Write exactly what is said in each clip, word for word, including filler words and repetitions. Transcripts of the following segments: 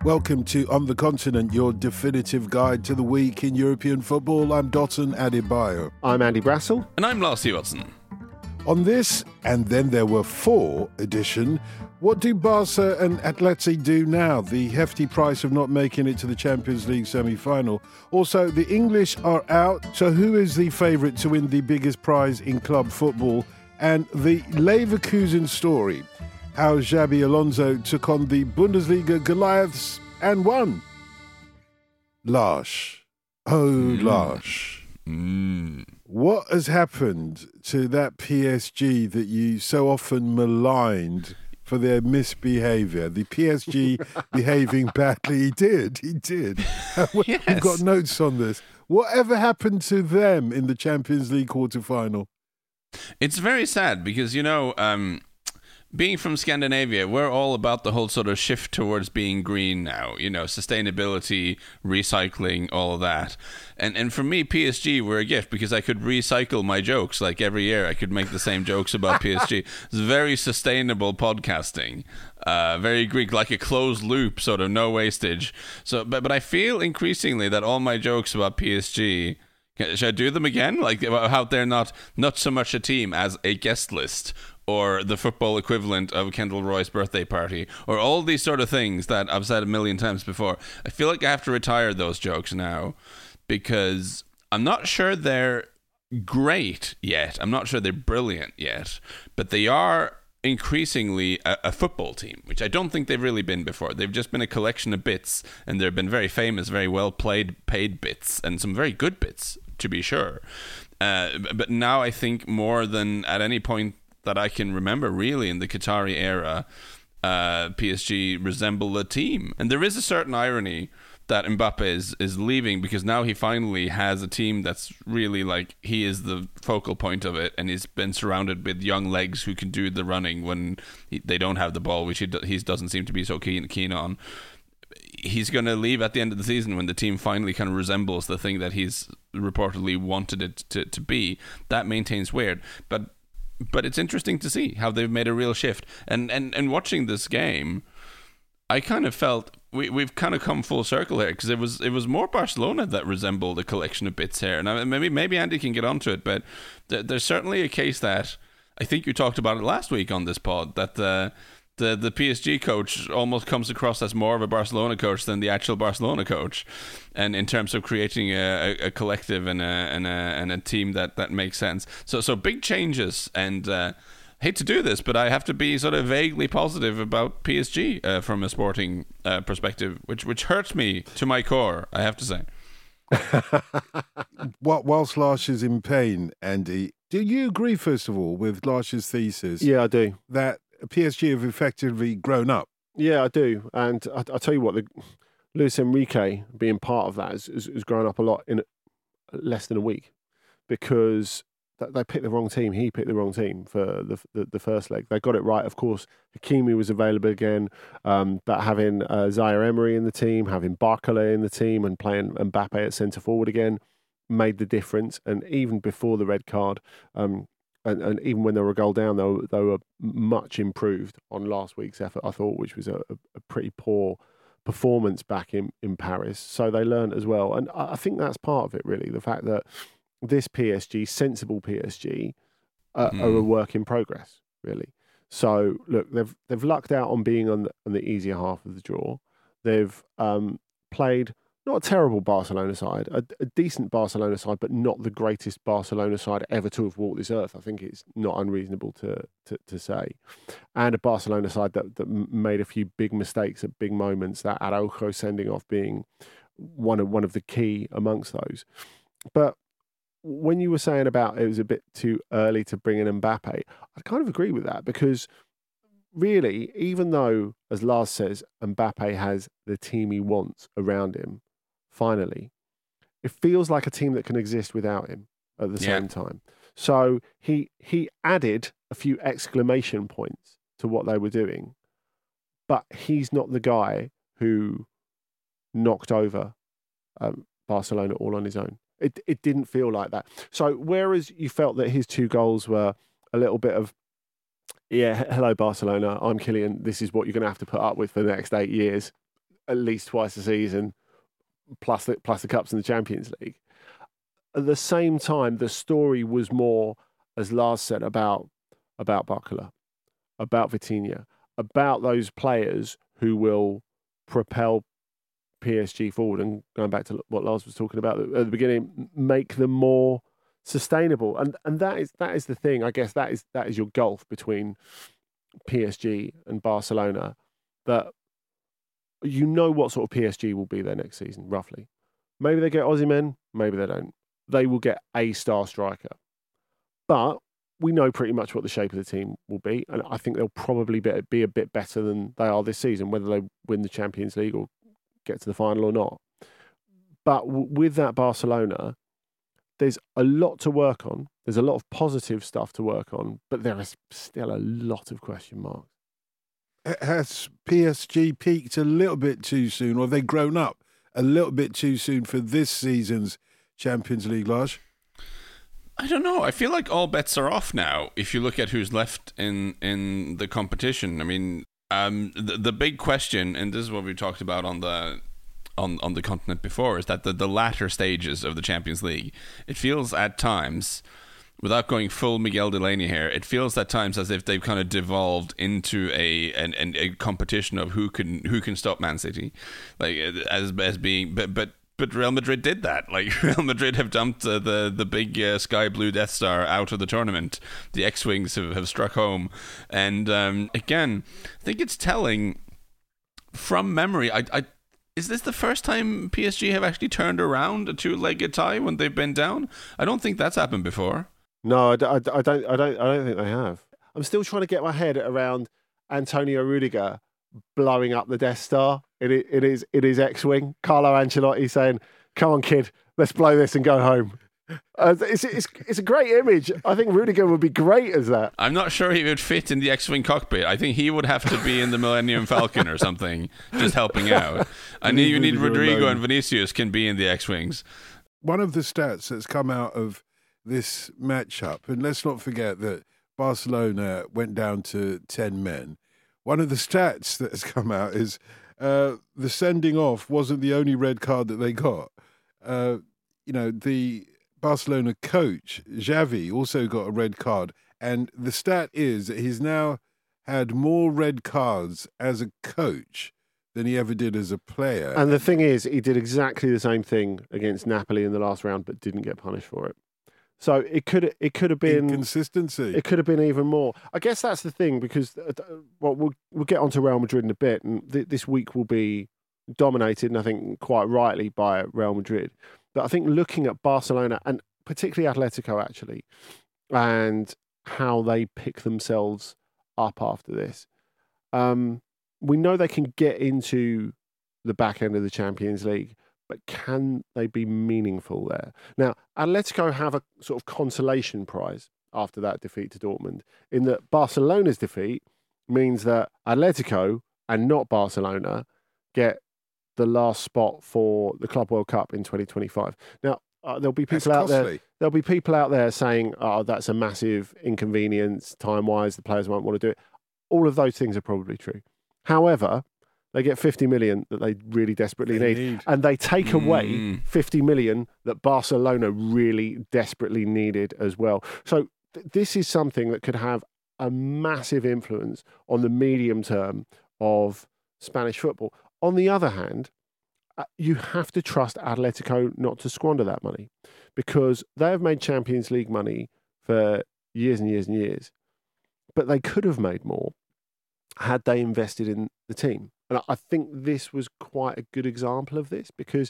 Welcome to On the Continent, your definitive guide to the week in European football. I'm Dotun Adebayo. I'm Andy Brassel. And I'm Lars Watson. On this, and then there were four edition, what do Barca and Atleti do now? The hefty price of not making it to the Champions League semi-final. Also, the English are out, so who is the favourite to win the biggest prize in club football? And the Leverkusen story, how Xabi Alonso took on the Bundesliga Goliaths and won. Lars. Oh, mm. Lars. Mm. What has happened to that P S G that you so often maligned for their misbehaviour? The P S G behaving badly. He did, he did. Yes. We've got notes on this. Whatever happened to them in the Champions League quarter-final? It's very sad because, you know, um, being from Scandinavia, we're all about the whole sort of shift towards being green now, you know, sustainability, recycling, all of that. And and for me, P S G were a gift because I could recycle my jokes. Like every year, I could make the same jokes about P S G. It's very sustainable podcasting, uh, very Greek, like a closed loop, sort of no wastage. So, but, but I feel increasingly that all my jokes about P S G, should I do them again? Like how they're not, not so much a team as a guest list, or the football equivalent of Kendall Roy's birthday party, or all these sort of things that I've said a million times before. I feel like I have to retire those jokes now because I'm not sure they're great yet. I'm not sure they're brilliant yet, but they are increasingly a, a football team, which I don't think they've really been before. They've just been a collection of bits, and they've been very famous, very well played, paid bits, and some very good bits, to be sure. Uh, but now I think more than at any point that I can remember really in the Qatari era, uh, P S G resemble a team. And there is a certain irony that Mbappe is, is leaving because now he finally has a team that's really like, he is the focal point of it, and he's been surrounded with young legs who can do the running when he, they don't have the ball, which he, do, he doesn't seem to be so keen, keen on. He's going to leave at the end of the season when the team finally kind of resembles the thing that he's reportedly wanted it to, to be. That maintains weird. But But it's interesting to see how they've made a real shift. And and, and watching this game, I kind of felt we, we've kind of come full circle here because it was it was more Barcelona that resembled a collection of bits here. And I, maybe maybe Andy can get onto it, but th- there's certainly a case that I think you talked about it last week on this pod, that the the the P S G coach almost comes across as more of a Barcelona coach than the actual Barcelona coach, and in terms of creating a, a, a collective and a and a and a team that, that makes sense. So so big changes, and uh, hate to do this, but I have to be sort of vaguely positive about P S G uh, from a sporting uh, perspective, which which hurts me to my core, I have to say. Whilst Lars is in pain, Andy, do you agree first of all with Lars's thesis? Yeah, I do. That P S G have effectively grown up. Yeah, I do. And I, I'll tell you what, the Luis Enrique being part of that has, has, has grown up a lot in less than a week because they picked the wrong team. He picked the wrong team for the the, the first leg. They got it right, of course. Hakimi was available again, um, but having uh, Zaire Emery in the team, having Barcola in the team and playing Mbappe at centre forward again made the difference. And even before the red card, um, And, and even when they were a goal down, they were, they were much improved on last week's effort, I thought, which was a, a pretty poor performance back in, in Paris. So they learned as well. And I think that's part of it, really, the fact that this P S G, sensible P S G, uh, mm. are a work in progress, really. So, look, they've they've lucked out on being on the, on the easier half of the draw. They've um, played... not a terrible Barcelona side, a, a decent Barcelona side, but not the greatest Barcelona side ever to have walked this earth. I think it's not unreasonable to to, to say. And a Barcelona side that, that made a few big mistakes at big moments, that Araujo sending off being one of, one of the key amongst those. But when you were saying about it was a bit too early to bring in Mbappe, I kind of agree with that because really, even though, as Lars says, Mbappe has the team he wants around him, finally, it feels like a team that can exist without him at the yeah. same time. So he he added a few exclamation points to what they were doing, but he's not the guy who knocked over um, Barcelona all on his own. It it didn't feel like that. So whereas you felt that his two goals were a little bit of, yeah, hello Barcelona, I'm Kylian, this is what you're going to have to put up with for the next eight years. at least twice a season, plus the, plus the Cups and the Champions League. At the same time, the story was more, as Lars said, about about Barcola, about Vitinha, about those players who will propel P S G forward. And going back to what Lars was talking about at the beginning, make them more sustainable. And and that is that is the thing. I guess that is that is your gulf between P S G and Barcelona. That you know what sort of P S G will be there next season, roughly. Maybe they get Osimhen, maybe they don't. They will get a star striker. But we know pretty much what the shape of the team will be. And I think they'll probably be, be a bit better than they are this season, whether they win the Champions League or get to the final or not. But w- with that Barcelona, there's a lot to work on. There's a lot of positive stuff to work on, but there is still a lot of question marks. Has P S G peaked a little bit too soon, or have they grown up a little bit too soon for this season's Champions League, Lars? I don't know. I feel like all bets are off now. If you look at who's left in, in the competition, I mean, um, the, the big question, and this is what we talked about on the on, on the continent before, is that the, the latter stages of the Champions League, it feels at times, without going full Miguel Delaney here, it feels at times as if they've kind of devolved into a an, an, a competition of who can who can stop Man City, like as as being, but but. But Real Madrid did that. Like, Real Madrid have dumped uh, the the big uh, sky blue Death Star out of the tournament. The X-Wings have, have struck home. And um, again, I think it's telling from memory. I, I Is this the first time P S G have actually turned around a two-legged tie when they've been down? I don't think that's happened before. No, I, I, I don't. I don't. I don't think they have. I'm still trying to get my head around Antonio Rudiger blowing up the Death Star. It, it is it is X-Wing. Carlo Ancelotti saying, "Come on, kid, let's blow this and go home." Uh, it's, it's it's a great image. I think Rudiger would be great as that. I'm not sure he would fit in the X-Wing cockpit. I think he would have to be in the Millennium Falcon or something, just helping out. I need you need Rodrigo and Vinicius can be in the X-Wings. One of the stats that's come out of this matchup, and let's not forget that Barcelona went down to ten men. One of the stats that has come out is uh, the sending off wasn't the only red card that they got. Uh, you know, the Barcelona coach, Xavi, also got a red card. And the stat is that he's now had more red cards as a coach than he ever did as a player. And the thing is, he did exactly the same thing against Napoli in the last round, but didn't get punished for it. So it could it could have been inconsistency. It could have been even more. I guess that's the thing, because uh, well, we'll we'll get onto Real Madrid in a bit, and th- this week will be dominated, and I think quite rightly, by Real Madrid. But I think looking at Barcelona and particularly Atletico actually, and how they pick themselves up after this, um, we know they can get into the back end of the Champions League. But can they be meaningful there? Now, Atletico have a sort of consolation prize after that defeat to Dortmund, in that Barcelona's defeat means that Atletico and not Barcelona get the last spot for the Club World Cup in twenty twenty-five. Now, uh, there'll be people out there. There'll be people out there saying, "Oh, that's a massive inconvenience time-wise. The players won't want to do it." All of those things are probably true. However, they get fifty million that they really desperately they need. need. And they take Mm. away fifty million that Barcelona really desperately needed as well. So th- this is something that could have a massive influence on the medium term of Spanish football. On the other hand, uh, you have to trust Atletico not to squander that money, because they have made Champions League money for years and years and years, but they could have made more had they invested in the team. And I think this was quite a good example of this, because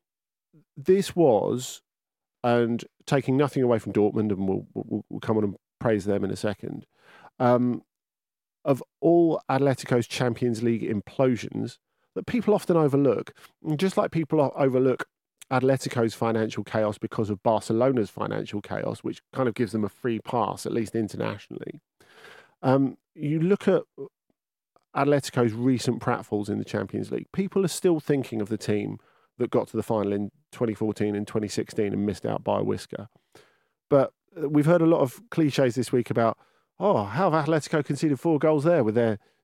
this was, and taking nothing away from Dortmund, and we'll, we'll, we'll come on and praise them in a second, um, of all Atletico's Champions League implosions that people often overlook, just like people overlook Atletico's financial chaos because of Barcelona's financial chaos, which kind of gives them a free pass, at least internationally. Um, you look at Atletico's recent pratfalls in the Champions League. People are still thinking of the team that got to the final in twenty fourteen and twenty sixteen and missed out by a whisker. But we've heard a lot of cliches this week about, oh, how have Atletico conceded four goals there with their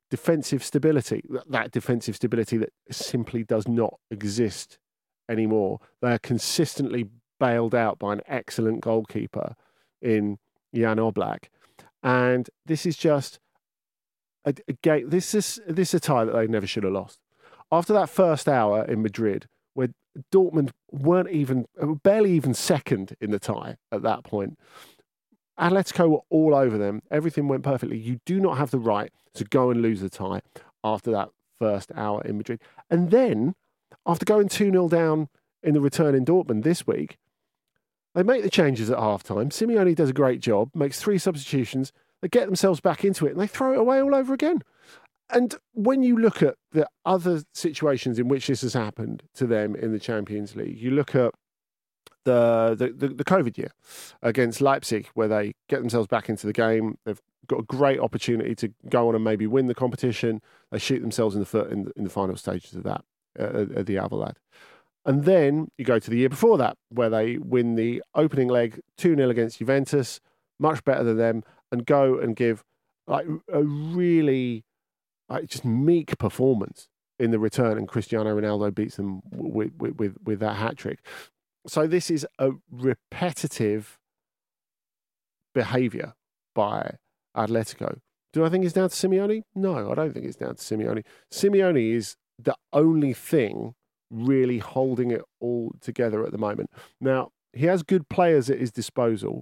defensive stability, that defensive stability that simply does not exist anymore. They are consistently bailed out by an excellent goalkeeper in Jan Oblak. And this is just a, a game. This is this is a tie that they never should have lost. After that first hour in Madrid, where Dortmund weren't even, barely even second in the tie at that point, Atletico were all over them. Everything went perfectly. You do not have the right to go and lose the tie after that first hour in Madrid. And then, after going two nil down in the return in Dortmund this week, they make the changes at half-time. Simeone does a great job, makes three substitutions. They get themselves back into it, and they throw it away all over again. And when you look at the other situations in which this has happened to them in the Champions League, you look at the the, the, the COVID year against Leipzig, where they get themselves back into the game. They've got a great opportunity to go on and maybe win the competition. They shoot themselves in the foot in the, in the final stages of that, uh, at the Alvalade. And then you go to the year before that, where they win the opening leg two nil against Juventus, much better than them, and go and give like a really like, just meek performance in the return, and Cristiano Ronaldo beats them with with with, with that hat trick. So this is a repetitive behaviour by Atletico. Do I think it's down to Simeone? No, I don't think it's down to Simeone. Simeone is the only thing really holding it all together at the moment. Now, he has good players at his disposal,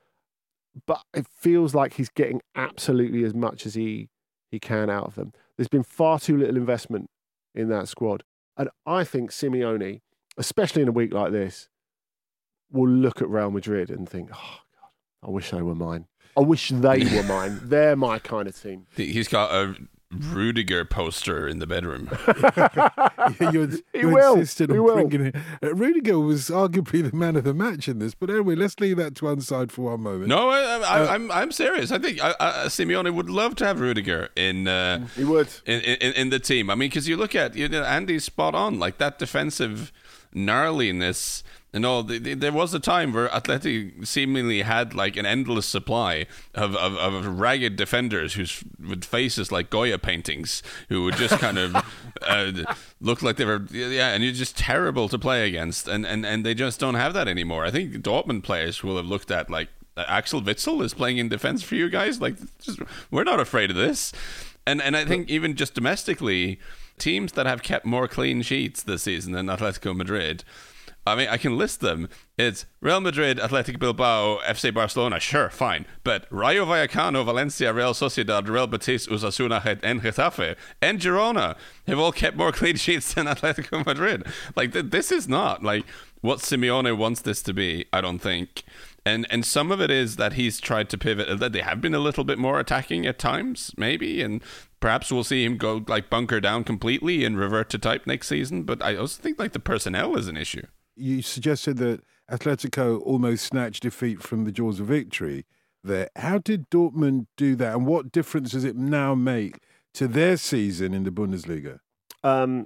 but it feels like he's getting absolutely as much as he, he can out of them. There's been far too little investment in that squad. And I think Simeone, especially in a week like this, will look at Real Madrid and think, oh, God, I wish they were mine. I wish they were mine. They're my kind of team. He's got a Rudiger poster in the bedroom. yeah, you're, he you're will. insistent he on will. bringing it. Uh, Rudiger was arguably the man of the match in this, but anyway, let's leave that to one side for one moment. No, I, I, Uh, I'm I'm serious. I think I, I, Simeone would love to have Rudiger in. Uh, He would. in, in in the team. I mean, because you look at you know, Andy's spot on, like that defensive gnarliness. And all the, the, there was a time where Atleti seemingly had like an endless supply of, of, of ragged defenders whose with faces like Goya paintings, who would just kind of uh, look like they were yeah, and you're just terrible to play against, and, and and they just don't have that anymore. I think Dortmund players will have looked at like Axel Witsel is playing in defense for you guys. Like, just, we're not afraid of this. And and I think even just domestically, teams that have kept more clean sheets this season than Atletico Madrid, I mean, I can list them. It's Real Madrid, Athletic Bilbao, F C Barcelona, sure, fine. But Rayo Vallecano, Valencia, Real Sociedad, Real Betis, Osasuna, and Getafe, and Girona have all kept more clean sheets than Atletico Madrid. Like, th- this is not, like, what Simeone wants this to be, I don't think. And and some of it is that he's tried to pivot, that they have been a little bit more attacking at times, maybe, and perhaps we'll see him go, like, bunker down completely and revert to type next season. But I also think, like, the personnel is an issue. You suggested that Atletico almost snatched defeat from the jaws of victory there. How did Dortmund do that, and what difference does it now make to their season in the Bundesliga? Um,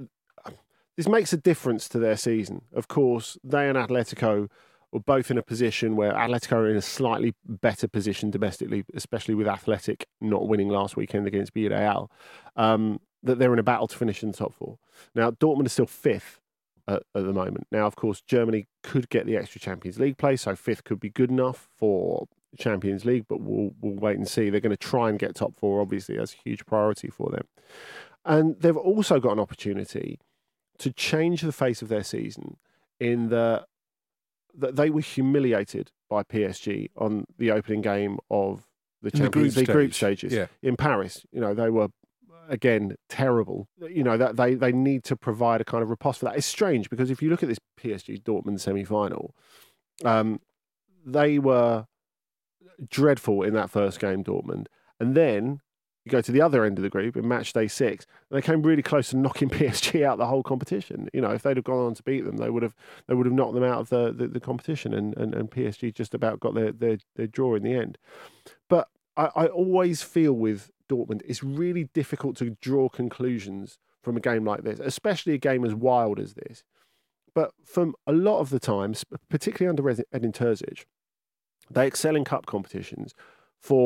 this makes a difference to their season. Of course, they and Atletico were both in a position where Atletico are in a slightly better position domestically, especially with Athletic not winning last weekend against Villarreal, um, that they're in a battle to finish in the top four. Now, Dortmund is still fifth At, at the moment. Now, of course, Germany could get the extra Champions League place, so fifth could be good enough for Champions League, but we'll we'll wait and see. They're going to try and get top four, obviously. That's a huge priority for them. And they've also got an opportunity to change the face of their season in the that they were humiliated by P S G on the opening game of the Champions League group stages yeah. in Paris. You know, they were again, terrible. You know, that they, they need to provide a kind of riposte for that. It's strange because if you look at this P S G Dortmund semi-final, um, they were dreadful in that first game, Dortmund. And then you go to the other end of the group in match day six, and they came really close to knocking P S G out the whole competition. You know, if they'd have gone on to beat them, they would have they would have knocked them out of the, the, the competition, and, and, and P S G just about got their, their, their draw in the end. But I, I always feel with Dortmund, it's really difficult to draw conclusions from a game like this, especially a game as wild as this. But from a lot of the times, particularly under Edin Terzic, they excel in cup competitions for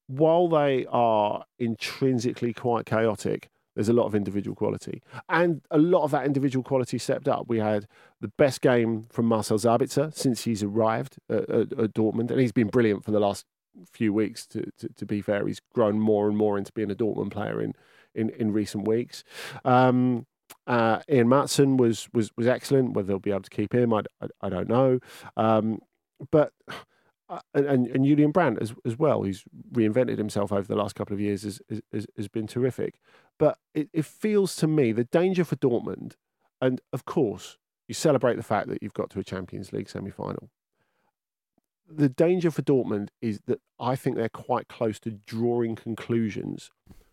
while they are intrinsically quite chaotic, there's a lot of individual quality. And a lot of that individual quality stepped up. We had the best game from Marcel Sabitzer since he's arrived at, at, at Dortmund. And he's been brilliant for the last few weeks, to, to, to be fair. He's grown more and more into being a Dortmund player in, in, in recent weeks. Um, uh, Ian Maatsen was, was, was excellent. Whether they'll be able to keep him, I, I, I don't know. Um, but... Uh, and, and Julian Brandt as, as well, who's reinvented himself over the last couple of years, has, has, has been terrific. But it, it feels to me the danger for Dortmund, and of course, you celebrate the fact that you've got to a Champions League semi-final. The danger for Dortmund is that I think they're quite close to drawing conclusions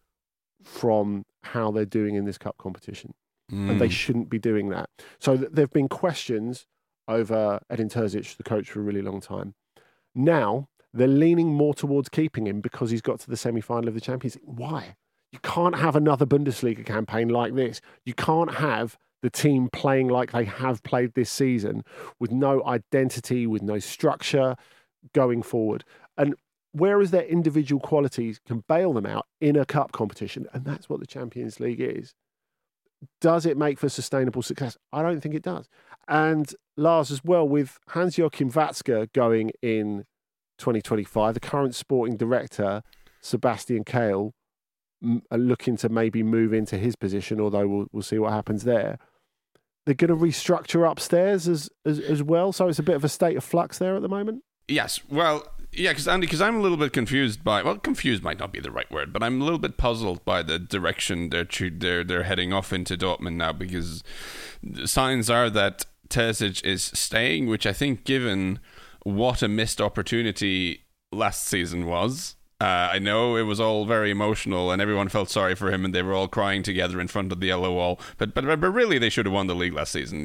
from how they're doing in this cup competition. Mm. And they shouldn't be doing that. So th- there have been questions over Edin Terzic, the coach, for a really long time. Now, they're leaning more towards keeping him because he's got to the semi-final of the Champions League. Why? You can't have another Bundesliga campaign like this. You can't have the team playing like they have played this season with no identity, with no structure going forward. And whereas their individual qualities can bail them out in a cup competition, and that's what the Champions League is, does it make for sustainable success? I don't think it does. And Lars, as well, with Hans-Joachim Watzke going in twenty twenty-five, the current sporting director, Sebastian Kehl, m- are looking to maybe move into his position, although we'll, we'll see what happens there. They're going to restructure upstairs as, as, as well. So it's a bit of a state of flux there at the moment. Yes. Well, yeah, because Andy, because I'm a little bit confused by, well, confused might not be the right word, but I'm a little bit puzzled by the direction they're they're they're heading off into Dortmund now, because signs are that Terzic is staying, which I think, given what a missed opportunity last season was. Uh, I know it was all very emotional and everyone felt sorry for him and they were all crying together in front of the yellow wall. But but but really, they should have won the league last season.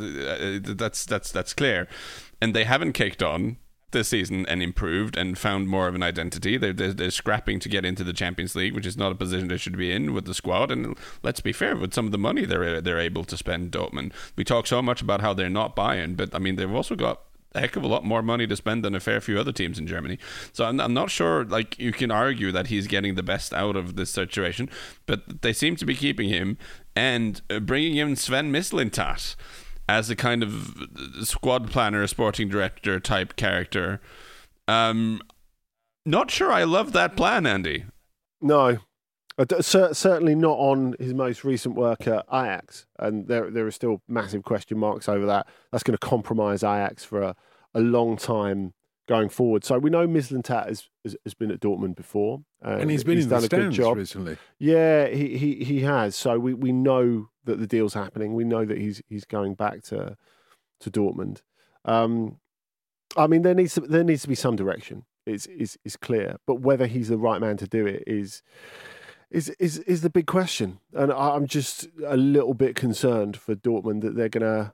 That's that's that's clear, and they haven't kicked on this season and improved and found more of an identity. They're, they're, they're scrapping to get into the Champions League, which is not a position they should be in with the squad. And let's be fair, with some of the money they're they're able to spend, Dortmund. We talk so much about how they're not buying, but I mean, they've also got a heck of a lot more money to spend than a fair few other teams in Germany. So I'm, I'm not sure, like, you can argue that he's getting the best out of this situation, but they seem to be keeping him and bringing in Sven Mislintat as a kind of squad planner, sporting director type character. Um, not sure I love that plan, Andy. No, certainly not on his most recent work at Ajax. And there there are still massive question marks over that. That's going to compromise Ajax for a, a long time going forward. So we know Mislintat has, has, has been at Dortmund before. And, and he's been he's in done the stands a good job recently. Yeah, he, he, he has. So we, we know that the deal's happening. We know that he's he's going back to to Dortmund. Um, I mean, there needs to, there needs to be some direction. It's is is clear, but whether he's the right man to do it is is is is the big question. And I'm just a little bit concerned for Dortmund that they're gonna,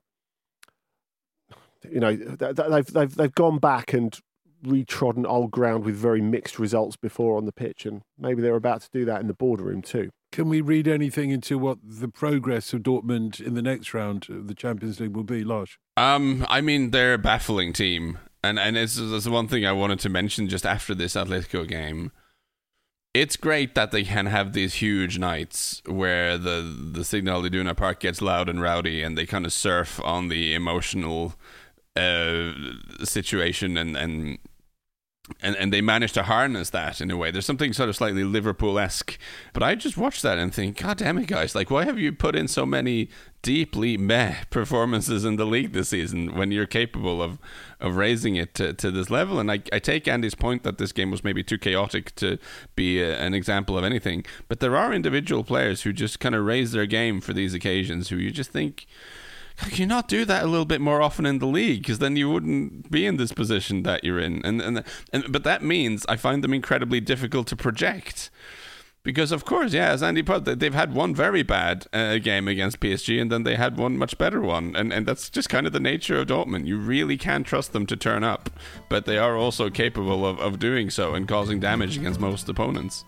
you know, they've they've they've gone back and retrodden old ground with very mixed results before on the pitch, and maybe they're about to do that in the boardroom too. Can we read anything into what the progress of Dortmund in the next round of the Champions League will be, Lars? Um, I mean, they're a baffling team. And and it's, it's one thing I wanted to mention just after this Atletico game. It's great that they can have these huge nights where the, the Signal Iduna Park gets loud and rowdy and they kind of surf on the emotional uh, situation and... and And and they managed to harness that in a way. There's something sort of slightly Liverpool-esque. But I just watch that and think, God damn it, guys. Like, why have you put in so many deeply meh performances in the league this season when you're capable of, of raising it to, to this level? And I, I take Andy's point that this game was maybe too chaotic to be a, an example of anything. But there are individual players who just kind of raise their game for these occasions who you just think... Can you not do that a little bit more often in the league? Because then you wouldn't be in this position that you're in. And, and and but that means I find them incredibly difficult to project. Because, of course, yeah, as Andy put, they've had one very bad uh, game against P S G, and then they had one much better one. And, and that's just kind of the nature of Dortmund. You really can't trust them to turn up. But they are also capable of, of doing so and causing damage against most opponents.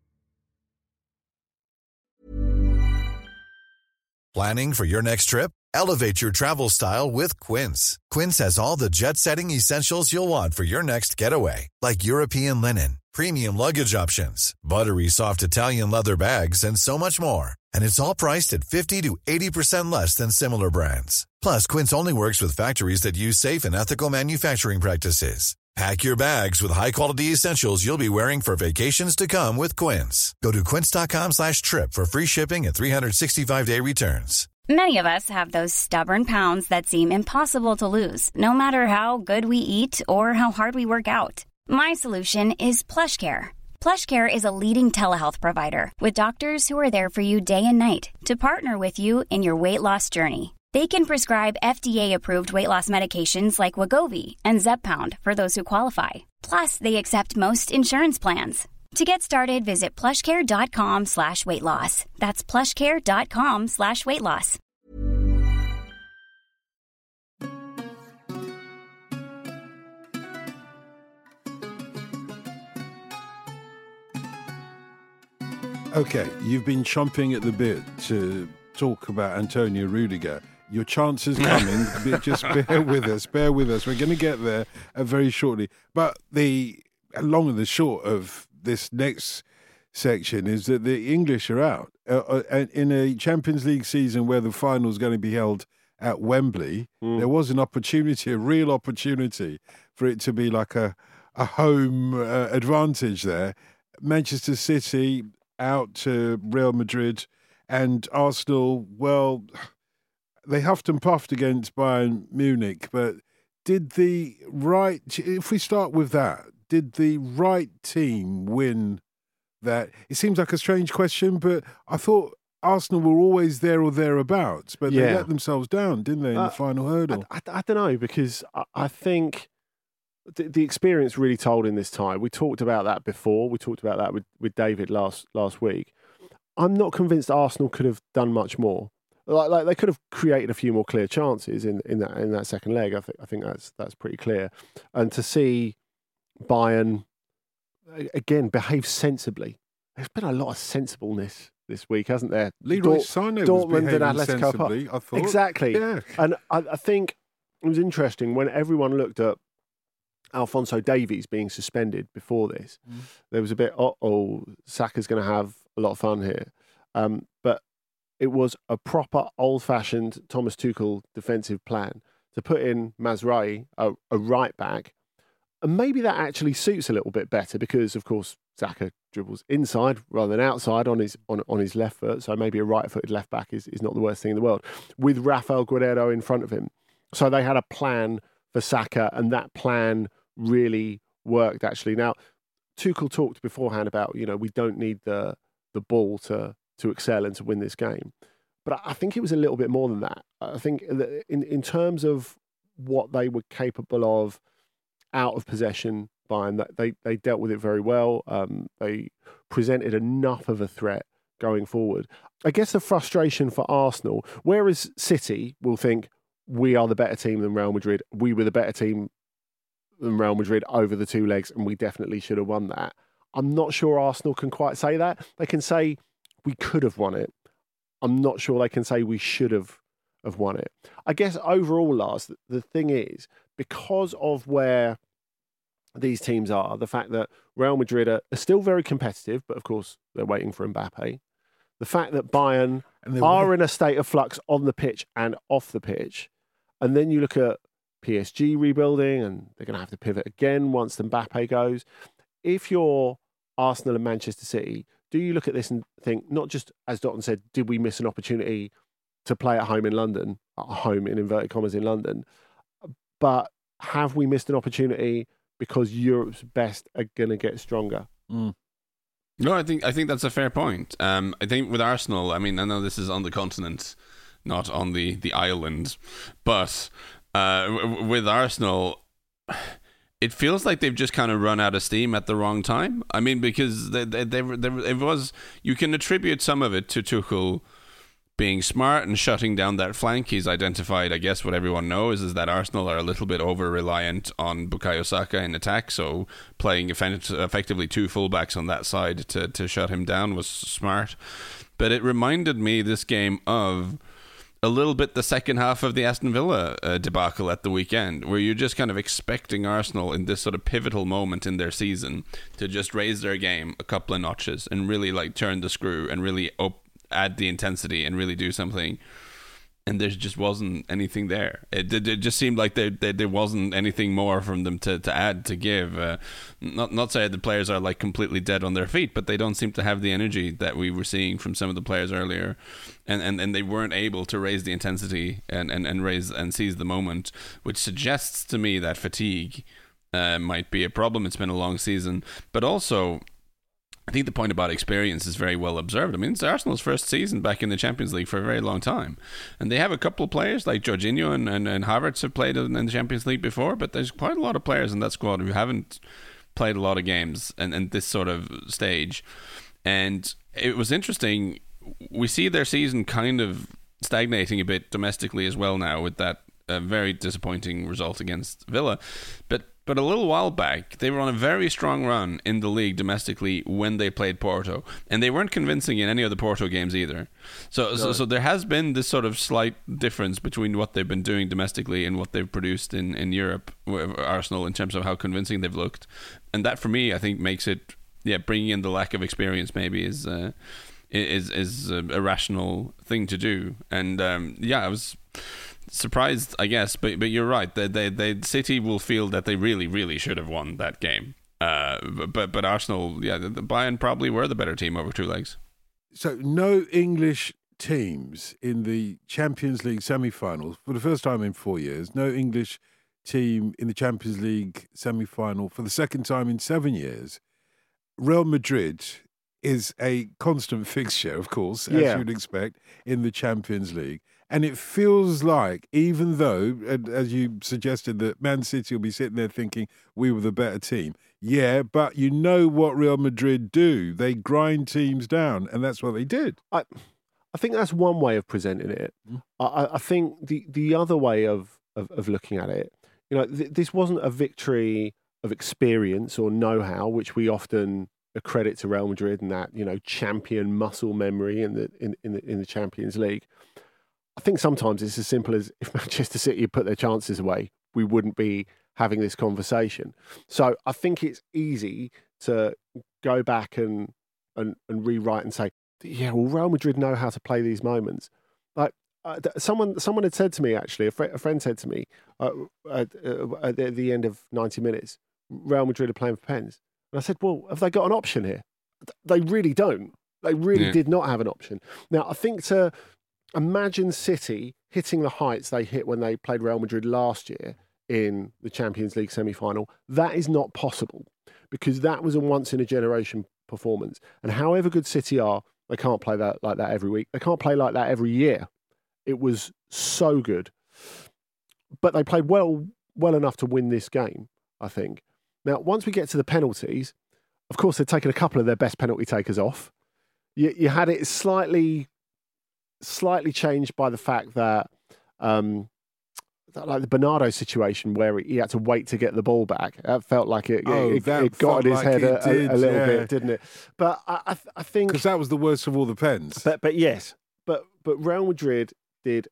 Planning for your next trip? Elevate your travel style with Quince. Quince has all the jet-setting essentials you'll want for your next getaway, like European linen, premium luggage options, buttery soft Italian leather bags, and so much more. And it's all priced at fifty to eighty percent less than similar brands. Plus, Quince only works with factories that use safe and ethical manufacturing practices. Pack your bags with high-quality essentials you'll be wearing for vacations to come with Quince. Go to quince.com slash trip for free shipping and three sixty-five day returns. Many of us have those stubborn pounds that seem impossible to lose, no matter how good we eat or how hard we work out. My solution is PlushCare. PlushCare is a leading telehealth provider with doctors who are there for you day and night to partner with you in your weight loss journey. They can prescribe F D A-approved weight loss medications like Wegovy and Zepbound for those who qualify. Plus, they accept most insurance plans. To get started, visit plushcare.com slash weight loss. That's plushcare.com slash weight loss. Okay, you've been chomping at the bit to talk about Antonio Rudiger. Your chance is coming. Just bear with us. Bear with us. We're going to get there uh, very shortly. But the long and the short of this next section is that the English are out. Uh, uh, in a Champions League season where the final is going to be held at Wembley, mm. there was an opportunity, a real opportunity, for it to be like a, a home uh, advantage there. Manchester City out to Real Madrid, and Arsenal, well, they huffed and puffed against Bayern Munich, but did the right, if we start with that, did the right team win that? It seems like a strange question, but I thought Arsenal were always there or thereabouts, but yeah. they let themselves down, didn't they, in uh, the final hurdle? I, I, I don't know, because I, I think the, the experience really told in this tie. We talked about that before. We talked about that with, with David last last week. I'm not convinced Arsenal could have done much more. Like, like they could have created a few more clear chances in, in that in that second leg. I think I think that's that's pretty clear. And to see Bayern again behave sensibly, there's been a lot of sensibleness this week, hasn't there? Leroy Sané was Dortmund and behaving Atletico sensibly, I thought. Exactly. Yeah. And I, I think it was interesting when everyone looked at Alphonso Davies being suspended before this. Mm. There was a bit, oh, oh Saka's going to have a lot of fun here. Um, but it was a proper old-fashioned Thomas Tuchel defensive plan to put in Mazraoui, a, a right back. And maybe that actually suits a little bit better because, of course, Saka dribbles inside rather than outside on his on, on his left foot. So maybe a right-footed left back is, is not the worst thing in the world. With Rafael Guerreiro in front of him. So they had a plan for Saka, and that plan really worked, actually. Now, Tuchel talked beforehand about, you know, we don't need the the ball to to excel and to win this game. But I think it was a little bit more than that. I think that in, in terms of what they were capable of out of possession, Bayern, that they, they dealt with it very well. Um, they presented enough of a threat going forward. I guess the frustration for Arsenal, whereas City will think, we are the better team than Real Madrid, we were the better team than Real Madrid over the two legs, and we definitely should have won that. I'm not sure Arsenal can quite say that. They can say, we could have won it. I'm not sure they can say we should have, have won it. I guess overall, Lars, the thing is, because of where these teams are, the fact that Real Madrid are, are still very competitive, but of course they're waiting for Mbappe. The fact that Bayern are in a state of flux on the pitch and off the pitch. And then you look at P S G rebuilding and they're going to have to pivot again once Mbappe goes. If you're Arsenal and Manchester City, do you look at this and think, not just, as Dotton said, did we miss an opportunity to play at home in London, at home in inverted commas in London, but have we missed an opportunity because Europe's best are going to get stronger? Mm. No, I think I think that's a fair point. Um, I think with Arsenal, I mean, I know this is on the continent, not on the, the island, but uh, w- with Arsenal, it feels like they've just kind of run out of steam at the wrong time. I mean, because they, they, they, they, it was, you can attribute some of it to Tuchel being smart and shutting down that flank. He's identified, I guess what everyone knows is that Arsenal are a little bit over-reliant on Bukayo Saka in attack, so playing effect- effectively two fullbacks on that side to, to shut him down was smart. But it reminded me, this game, of a little bit the second half of the Aston Villa uh, debacle at the weekend, where you're just kind of expecting Arsenal in this sort of pivotal moment in their season to just raise their game a couple of notches and really like turn the screw and really op- add the intensity and really do something. And there just wasn't anything there. It, it, it just seemed like there, there there wasn't anything more from them to, to add, to give. Uh, not not say the players are like completely dead on their feet, but they don't seem to have the energy that we were seeing from some of the players earlier, and and, and they weren't able to raise the intensity and, and, and raise and seize the moment, which suggests to me that fatigue uh, might be a problem. It's been a long season, but also, I think the point about experience is very well observed. I mean, it's Arsenal's first season back in the Champions League for a very long time. And they have a couple of players like Jorginho and, and, and Havertz have played in the Champions League before, but there's quite a lot of players in that squad who haven't played a lot of games and, and this sort of stage. And it was interesting. We see their season kind of stagnating a bit domestically as well now with that uh, very disappointing result against Villa. But But a little while back, they were on a very strong run in the league domestically when they played Porto. And they weren't convincing in any of the Porto games either. So, no. so so there has been this sort of slight difference between what they've been doing domestically and what they've produced in, in Europe, Arsenal, in terms of how convincing they've looked. And that, for me, I think makes it, yeah, bringing in the lack of experience maybe is uh, is is a, a rational thing to do. And, um, yeah, I was surprised, I guess, but but you're right. They, they, they, City will feel that they really, really should have won that game. Uh, but but Arsenal, yeah, the, the Bayern probably were the better team over two legs. So no English teams in the Champions League semi-finals for the first time in four years. No English team in the Champions League semi-final for the second time in seven years. Real Madrid is a constant fixture, of course, as yeah. you'd expect, in the Champions League. And it feels like, even though, as you suggested, that Man City will be sitting there thinking we were the better team. Yeah, but you know what Real Madrid do. They grind teams down, and that's what they did. I I think that's one way of presenting it. Mm. I, I think the, the other way of, of, of looking at it, you know, th- this wasn't a victory of experience or know-how, which we often accredit to Real Madrid and that, you know, champion muscle memory in the in, in the in the Champions League. I think sometimes it's as simple as if Manchester City had put their chances away, we wouldn't be having this conversation. So I think it's easy to go back and and, and rewrite and say, yeah, well, Real Madrid know how to play these moments. Like uh, someone someone had said to me, actually, a, fr- a friend said to me uh, at, uh, at the end of ninety minutes, Real Madrid are playing for pens. And I said, well, have they got an option here? They really don't. They really yeah. did not have an option. Now, I think to imagine City hitting the heights they hit when they played Real Madrid last year in the Champions League semi-final, that is not possible because that was a once-in-a-generation performance. And however good City are, they can't play that like that every week. They can't play like that every year. It was so good. But they played well, well enough to win this game, I think. Now, once we get to the penalties, of course, they've taken a couple of their best penalty takers off. You, you had it slightly... slightly changed by the fact that, um, that like the Bernardo situation where he had to wait to get the ball back. That felt like it, oh, it, it got in his like head a, did, a, a little yeah. bit, didn't it? But I, I, I think... Because that was the worst of all the pens. But, but yes, but, but Real Madrid did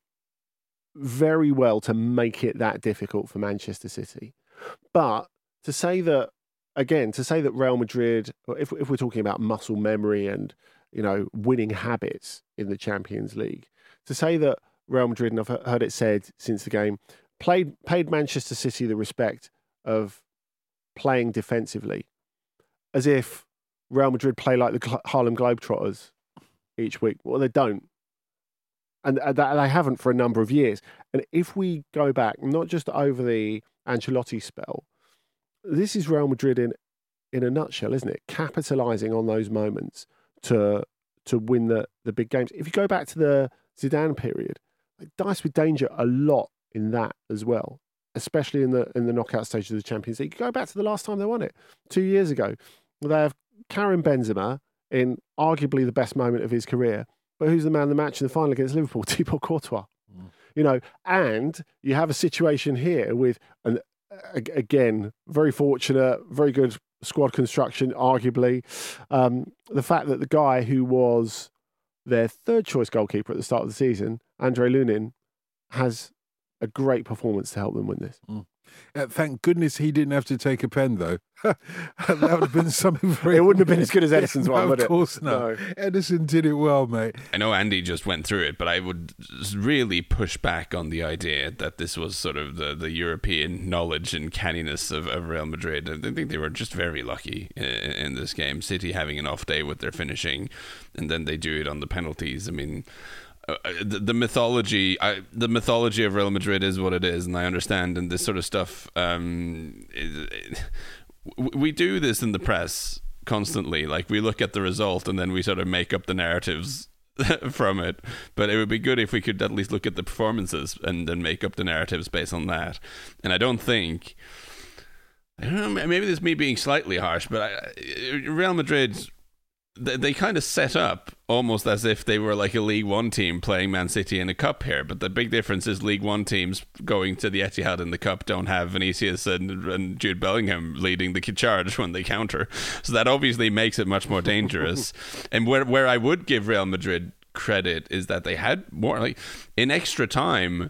very well to make it that difficult for Manchester City. But to say that, again, to say that Real Madrid, if, if we're talking about muscle memory and, you know, winning habits in the Champions League, to say that Real Madrid, and I've heard it said since the game, played paid Manchester City the respect of playing defensively, as if Real Madrid play like the Harlem Globetrotters each week. Well, they don't. And they haven't for a number of years. And if we go back, not just over the Ancelotti spell, this is Real Madrid in, in a nutshell, isn't it? Capitalising on those moments to to win the, the big games. If you go back to the Zidane period, they diced with danger a lot in that as well, especially in the in the knockout stage of the Champions League. Go back to the last time they won it, two years ago. They have Karim Benzema in arguably the best moment of his career, but who's the man of the match in the final against Liverpool? Thibaut Courtois. Mm. You know, and you have a situation here with, an, again, very fortunate, very good squad construction, arguably. Um, the fact that the guy who was their third choice goalkeeper at the start of the season Andre Lunin has a great performance to help them win this. Mm. Uh, thank goodness he didn't have to take a pen, though. That would have been something very... It wouldn't have been as good as Edison's no, one, would it? Of course not. No. Edison did it well, mate. I know Andy just went through it, but I would really push back on the idea that this was sort of the, the European knowledge and canniness of, of Real Madrid. I think they were just very lucky in, in this game. City having an off day with their finishing, and then they do it on the penalties. I mean... Uh, the, the mythology, I, the mythology of Real Madrid is what it is, and I understand. And this sort of stuff, um, it, it, we do this in the press constantly. Like we look at the result, and then we sort of make up the narratives from it. But it would be good if we could at least look at the performances and then make up the narratives based on that. And I don't think, I don't know, maybe this is me being slightly harsh, but I, Real Madrid. They, they kind of set up almost as if they were like a League One team playing Man City in a cup here. But the big difference is League One teams going to the Etihad in the cup don't have Vinicius and, and Jude Bellingham leading the charge when they counter. So that obviously makes it much more dangerous. And where where I would give Real Madrid credit is that they had more, like in extra time.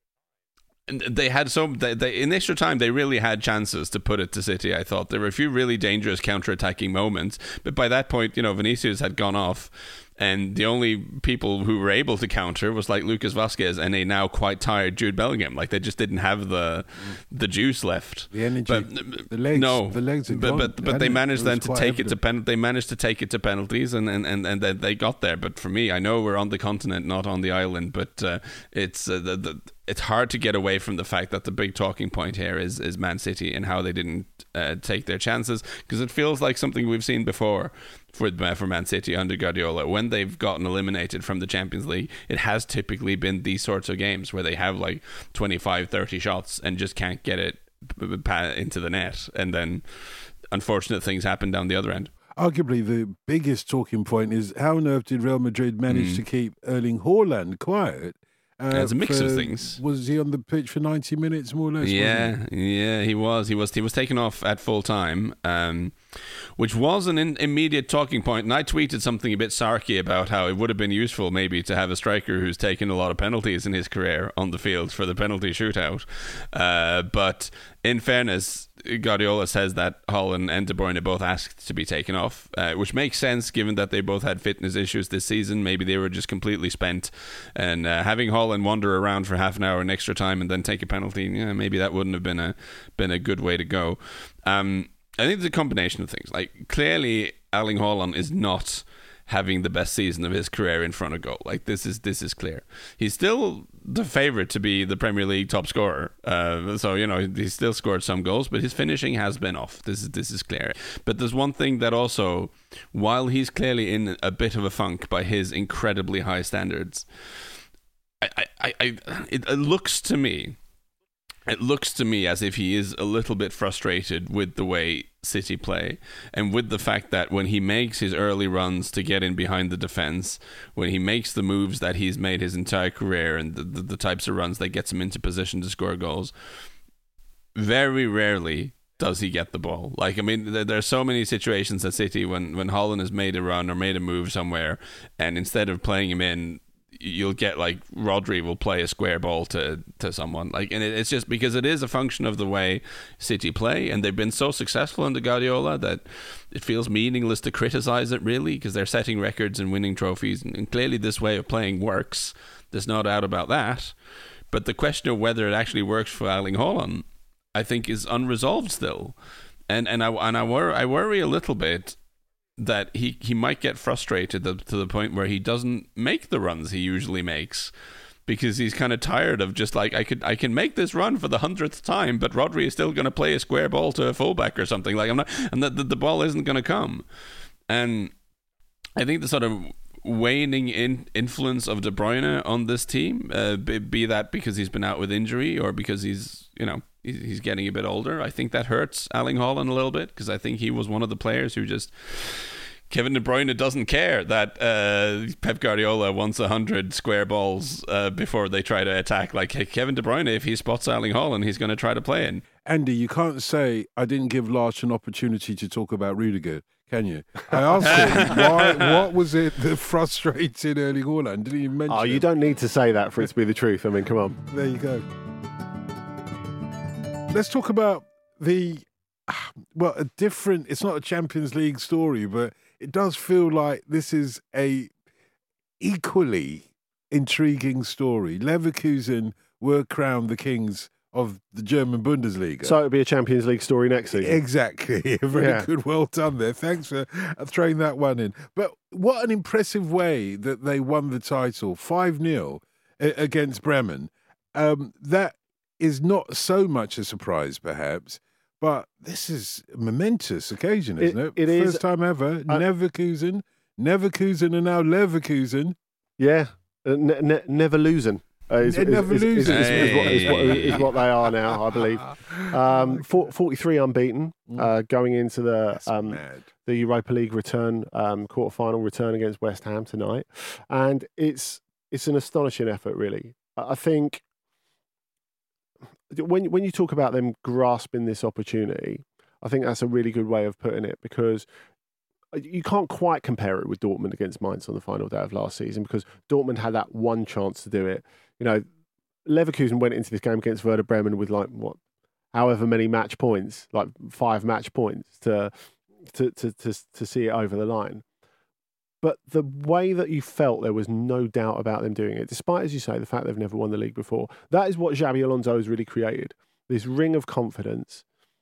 They had so they, they, in extra time they really had chances to put it to City. I thought there were a few really dangerous counter-attacking moments, but by that point, you know, Vinicius had gone off, and the only people who were able to counter was like Lucas Vazquez and a now quite tired Jude Bellingham. Like they just didn't have the the juice left, the energy, but, the legs. No, the legs. Are but gone. but but they managed then to take evident. it to pen. They managed to take it to penalties, and and and and they got there. But for me, I know we're on the continent, not on the island, but uh, it's uh, the the. It's hard to get away from the fact that the big talking point here is, is Man City and how they didn't uh, take their chances, because it feels like something we've seen before for, uh, for Man City under Guardiola. When they've gotten eliminated from the Champions League, it has typically been these sorts of games where they have like twenty-five, thirty shots and just can't get it into the net. And then unfortunate things happen down the other end. Arguably, the biggest talking point is how on earth did Real Madrid manage mm. to keep Erling Haaland quiet? Uh, it's a mix for, of things. Was he on the pitch for ninety minutes, more or less? Yeah, yeah, he was. He was. He was taken off at full time, um, which was an in, immediate talking point. And I tweeted something a bit sarky about how it would have been useful maybe to have a striker who's taken a lot of penalties in his career on the field for the penalty shootout. Uh, but in fairness, Guardiola says that Haaland and De Bruyne both asked to be taken off, uh, which makes sense given that they both had fitness issues this season. Maybe they were just completely spent, and uh, having Haaland wander around for half an hour in extra time and then take a penalty, yeah, maybe that wouldn't have been a been a good way to go. Um, I think it's a combination of things. Like clearly, Erling Haaland is not having the best season of his career in front of goal. Like this is this is clear. He's still the favourite to be the Premier League top scorer. Uh, so you know he's still scored some goals, but his finishing has been off. This is this is clear. But there's one thing that also, while he's clearly in a bit of a funk by his incredibly high standards, I I, I, I it, it looks to me. It looks to me as if he is a little bit frustrated with the way City play, and with the fact that when he makes his early runs to get in behind the defence, when he makes the moves that he's made his entire career and the, the, the types of runs that gets him into position to score goals, very rarely does he get the ball. Like, I mean, there, there are so many situations at City when, when Haaland has made a run or made a move somewhere, and instead of playing him in, you'll get like Rodri will play a square ball to, to someone, like, and it, it's just because it is a function of the way City play, and they've been so successful under Guardiola that it feels meaningless to criticize it really, because they're setting records and winning trophies, and, and clearly this way of playing works. There's no doubt about that. But the question of whether it actually works for Erling Haaland, I think, is unresolved still, and and I and I worry I worry a little bit that he, he might get frustrated to the point where he doesn't make the runs he usually makes, because he's kind of tired of just like, I could I can make this run for the hundredth time, but Rodri is still going to play a square ball to a fullback or something. Like I'm not, and the, the, the ball isn't going to come. And I think the sort of waning in influence of De Bruyne on this team, uh, be, be that because he's been out with injury or because he's, you know, he's, he's getting a bit older, I think that hurts Erling Haaland a little bit, because I think he was one of the players who just, Kevin De Bruyne doesn't care that uh, Pep Guardiola wants a hundred square balls uh, before they try to attack. Like Kevin De Bruyne, if he spots Erling Haaland, he's going to try to play in. Andy, you can't say I didn't give Lars an opportunity to talk about Rudiger, can you? I asked him, why, what was it that frustrated Erling Haaland? Didn't even mention Oh, you it. don't need to say that for it to be the truth. I mean, come on. There you go. Let's talk about the, well, a different, it's not a Champions League story, but it does feel like this is a equally intriguing story. Leverkusen were crowned the kings of the German Bundesliga. So it'll be a Champions League story next season. Exactly. Very Yeah. good. Well done there. Thanks for throwing that one in. But what an impressive way that they won the title, five nil against Bremen. Um, that is not so much a surprise, perhaps, but this is a momentous occasion, isn't it? It- it First is. time ever. Uh, Neverkusen. Neverkusen and now Leverkusen. Yeah, uh, ne- ne- never losing. Uh, is, Ne- is- never is- is- losing. is- is what- is what- is what they are now, I believe. Um, four- forty-three unbeaten uh, going into the That's um, mad. the Europa League return, um, quarter-final return against West Ham tonight, and it's it's an astonishing effort, really. I I think when when you talk about them grasping this opportunity, I think that's a really good way of putting it, because you can't quite compare it with Dortmund against Mainz on the final day of last season, because Dortmund had that one chance to do it. You know, Leverkusen went into this game against Werder Bremen with like what, however many match points, like five match points to to to to, to see it over the line. But the way that you felt, there was no doubt about them doing it, despite, as you say, the fact they've never won the league before. That is what Xabi Alonso has really created, this ring of confidence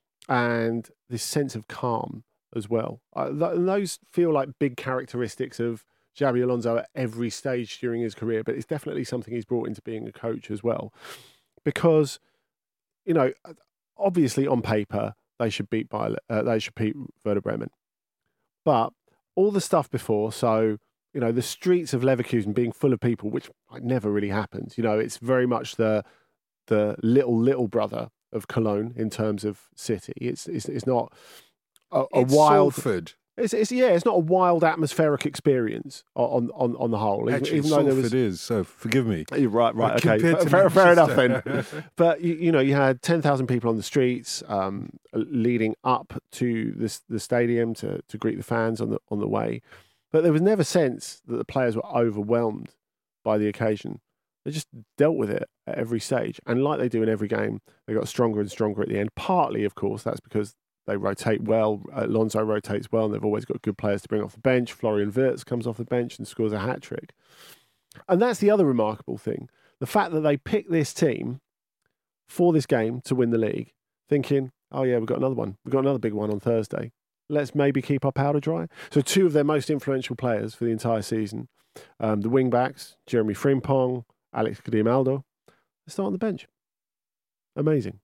and this sense of calm as well. Uh, th- those feel like big characteristics of Xabi Alonso at every stage during his career, but it's definitely something he's brought into being a coach as well. Because, you know, obviously on paper, they should beat by, uh, they should beat Werder Bremen. But all the stuff before, so, you know, the streets of Leverkusen being full of people, which like, never really happens. You know, it's very much the the little, little brother of Cologne in terms of city. It's it's, it's not a, a It's wild... Salford. It's, it's yeah, it's not a wild atmospheric experience on on, on the whole. Even, Actually, even though there Salford was, is, so forgive me. you're right, right, okay, Compared to fair, fair enough Manchester. then. But you, you know, you had ten thousand people on the streets um, leading up to this the stadium to to greet the fans on the on the way. But there was never sense that the players were overwhelmed by the occasion. They just dealt with it at every stage, and like they do in every game, they got stronger and stronger at the end. Partly, of course, that's because they rotate well. Alonso rotates well, and they've always got good players to bring off the bench. Florian Wirtz comes off the bench and scores a hat-trick. And that's the other remarkable thing. The fact that they picked this team for this game to win the league, thinking, oh yeah, we've got another one. We've got another big one on Thursday. Let's maybe keep our powder dry. So two of their most influential players for the entire season, um, the wing-backs, Jeremy Frimpong, Alex Grimaldo, they start on the bench. Amazing.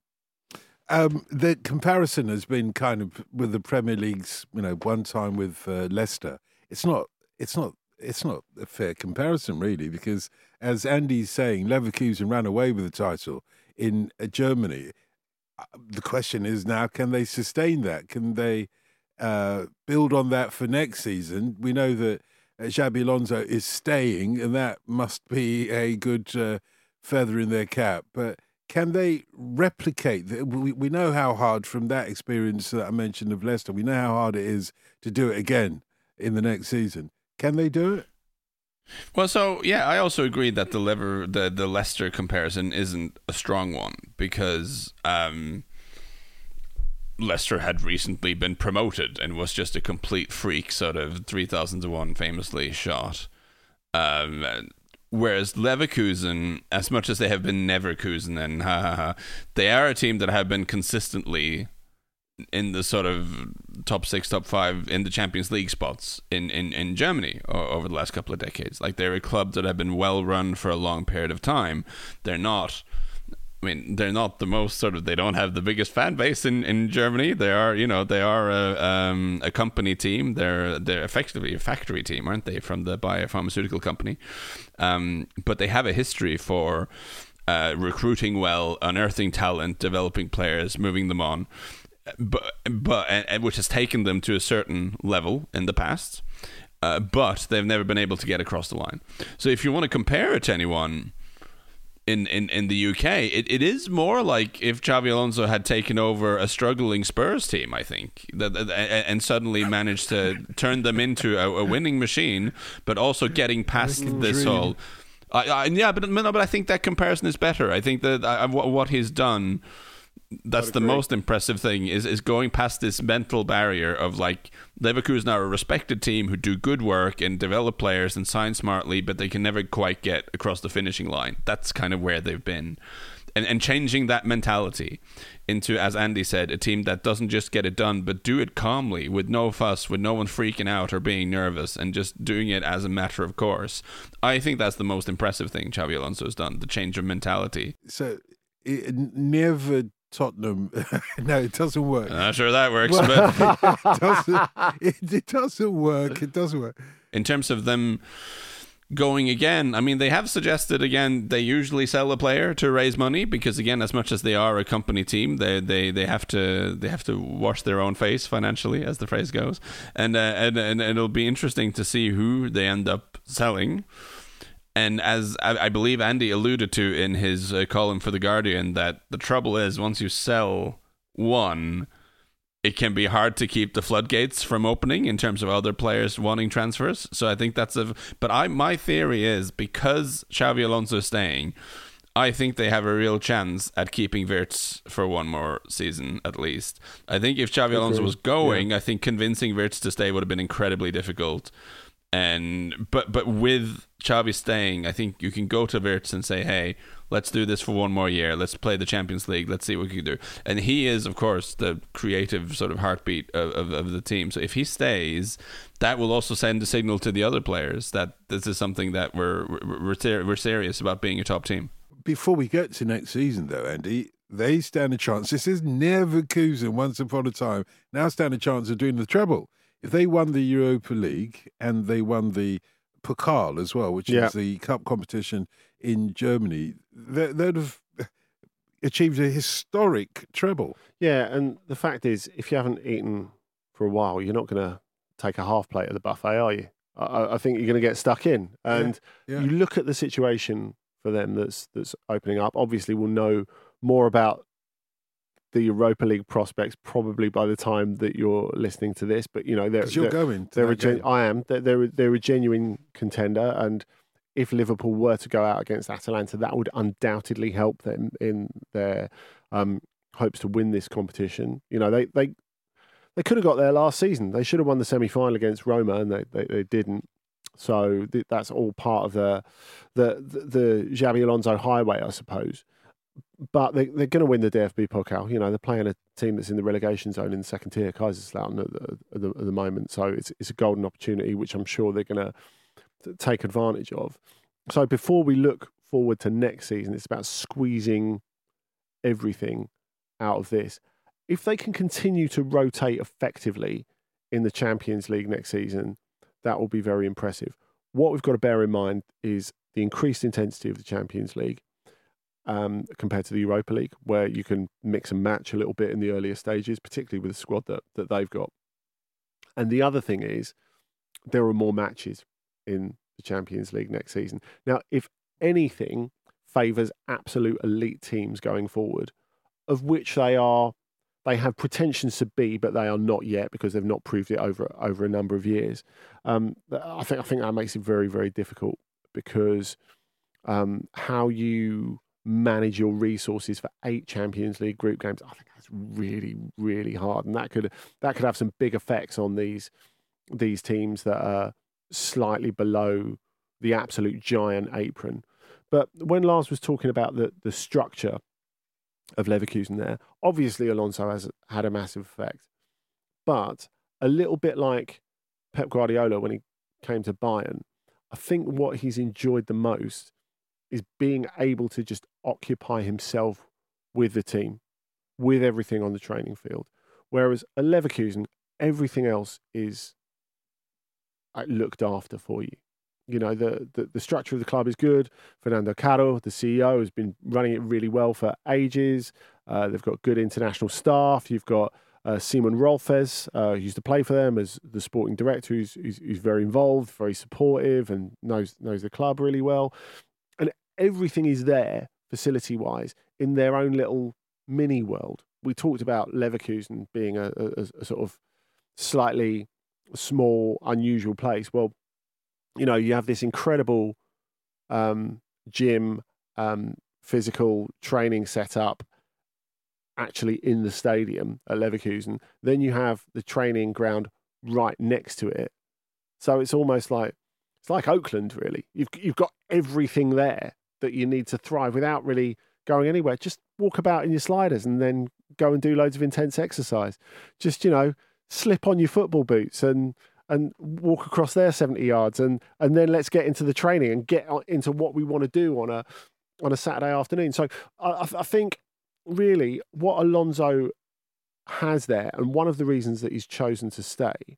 Um, the comparison has been kind of with the Premier League's, you know, one time with uh, Leicester. It's not, it's not, it's not a fair comparison really, because as Andy's saying, Leverkusen ran away with the title in uh, Germany. Uh, the question is now, can they sustain that? Can they uh, build on that for next season? We know that uh, Xabi Alonso is staying, and that must be a good uh, feather in their cap. But can they replicate that? We, we know how hard, from that experience that I mentioned of Leicester, we know how hard it is to do it again in the next season. Can they do it? Well, so yeah, I also agree that the Lever, the the Leicester comparison isn't a strong one, because um, Leicester had recently been promoted and was just a complete freak, sort of three thousand to one famously shot. Um, whereas Leverkusen, as much as they have been Neverkusen and ha ha ha, they are a team that have been consistently in the sort of top six, top five in the Champions League spots in, in, in Germany over the last couple of decades. Like, they're a club that have been well run for a long period of time. They're not, I mean, they're not the most sort of, they don't have the biggest fan base in, in Germany. They are, you know, they are a, um, a company team. They're, they're effectively a factory team, aren't they, from the biopharmaceutical company. Um, but they have a history for uh, recruiting well, unearthing talent, developing players, moving them on. But but and, which has taken them to a certain level in the past, uh, but they've never been able to get across the line. So if you want to compare it to anyone in, in, in the U K. It it is more like if Xabi Alonso had taken over a struggling Spurs team, I think, that, that, and suddenly managed to turn them into a, a winning machine, but also getting past this whole. I, I, yeah, but no, but I think that comparison is better. I think that I, what he's done. That's the most impressive thing is, is going past this mental barrier of like Leverkusen are a respected team who do good work and develop players and sign smartly, but they can never quite get across the finishing line. That's kind of where they've been. And and changing that mentality into, as Andy said, a team that doesn't just get it done, but do it calmly, with no fuss, with no one freaking out or being nervous, and just doing it as a matter of course. I think that's the most impressive thing Xabi Alonso has done, the change of mentality. So it never... Tottenham, no, it doesn't work. I'm not sure that works, well, but it, doesn't, it, it doesn't work. It doesn't work. In terms of them going again, I mean, they have suggested again they usually sell a player to raise money because, again, as much as they are a company team, they they, they have to they have to wash their own face financially, as the phrase goes, and uh, and and it'll be interesting to see who they end up selling. And as I, I believe Andy alluded to in his uh, column for The Guardian, that the trouble is once you sell one, it can be hard to keep the floodgates from opening in terms of other players wanting transfers. So I think that's a... But I my theory is because Xabi Alonso is staying, I think they have a real chance at keeping Wirtz for one more season at least. I think if Xabi Alonso was going, yeah. I think convincing Wirtz to stay would have been incredibly difficult. And but but with Xavi staying, I think you can go to Wirtz and say, hey, let's do this for one more year. Let's play the Champions League. Let's see what we can do. And he is, of course, the creative sort of heartbeat of, of, of the team. So if he stays, that will also send a signal to the other players that this is something that we're we're, we're, we're serious about being a top team. Before we get to next season, though, Andy, they stand a chance. This is Leverkusen once upon a time. Now stand a chance of doing the treble. If they won the Europa League and they won the Pokal as well, which yeah. is the cup competition in Germany, they, they'd have achieved a historic treble. Yeah, and the fact is, if you haven't eaten for a while, you're not going to take a half plate of the buffet, are you? I, I think you're going to get stuck in. And yeah. Yeah. you look at the situation for them that's that's opening up. Obviously, we'll know more about the Europa League prospects probably by the time that you're listening to this, but you know they're you're they're, going. They're a gen- I am. They're, they're they're a genuine contender, and if Liverpool were to go out against Atalanta, that would undoubtedly help them in their um, hopes to win this competition. You know they they they could have got there last season. They should have won the semi final against Roma, and they they, they didn't. So th- that's all part of the the the, the Xabi Alonso highway, I suppose. But they, they're going to win the D F B Pokal. You know, they're playing a team that's in the relegation zone in the second tier, Kaiserslautern, at the, at the, at the moment. So it's it's a golden opportunity, which I'm sure they're going to take advantage of. So before we look forward to next season, it's about squeezing everything out of this. If they can continue to rotate effectively in the Champions League next season, that will be very impressive. What we've got to bear in mind is the increased intensity of the Champions League. Um, compared to the Europa League, where you can mix and match a little bit in the earlier stages, particularly with the squad that, that they've got. And the other thing is, there are more matches in the Champions League next season. Now, if anything favours absolute elite teams going forward, of which they are, they have pretensions to be, but they are not yet because they've not proved it over over a number of years. Um, I think I think that makes it very, very difficult because um, how you manage your resources for eight Champions League group games, I think that's really, really hard, and that could that could have some big effects on these these teams that are slightly below the absolute giant apron. But when Lars was talking about the the structure of Leverkusen there, obviously Alonso has had a massive effect, but a little bit like Pep Guardiola when he came to Bayern, I think what he's enjoyed the most is being able to just occupy himself with the team, with everything on the training field. Whereas at Leverkusen, everything else is looked after for you. You know, the, the, the structure of the club is good. Fernando Caro, the C E O, has been running it really well for ages. Uh, they've got good international staff. You've got uh, Simon Rolfes, uh, who used to play for them as the sporting director, who's, who's, who's very involved, very supportive, and knows knows the club really well. And everything is there facility-wise, in their own little mini world. We talked about Leverkusen being a, a, a sort of slightly small, unusual place. Well, you know, you have this incredible um, gym, um, physical training setup actually in the stadium at Leverkusen. Then you have the training ground right next to it. So it's almost like, it's like Oakland, really. You've you've got everything there that you need to thrive without really going anywhere. Just walk about in your sliders and then go and do loads of intense exercise. Just, you know, slip on your football boots and and walk across there seventy yards and and then let's get into the training and get into what we want to do on a on a Saturday afternoon. So I, I think really what Alonso has there, and one of the reasons that he's chosen to stay,